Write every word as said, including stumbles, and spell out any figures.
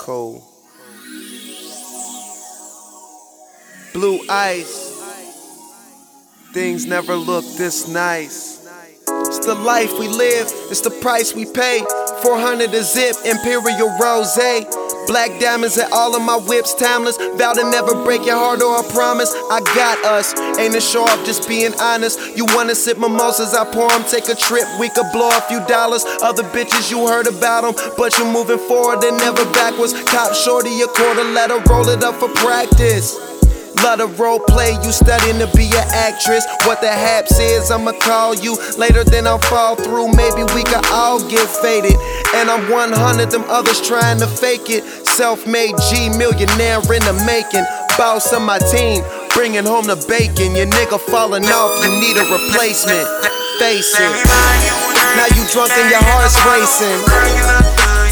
cold. Blue ice. Things never look this nice. It's the life we live, it's the price we pay. four hundred a zip, Imperial Rose. Black diamonds in all of my whips, timeless. Vow to never break your heart or a promise. I got us, ain't a show off, just being honest. You wanna sip mimosas, I pour 'em, take a trip, we could blow a few dollars. Other bitches, you heard about 'em, but you moving forward and never backwards. Cop shorty a quarter, let her roll it up for practice. Love the role play, you studying to be an actress. What the haps is, I'ma call you later, then I'll fall through. Maybe we could all get faded. And I'm one hundred, them others trying to fake it. Self-made G, millionaire in the making. Boss of my team, bringing home the bacon. Your nigga falling off, you need a replacement. Face it. Now you drunk and your heart's racing.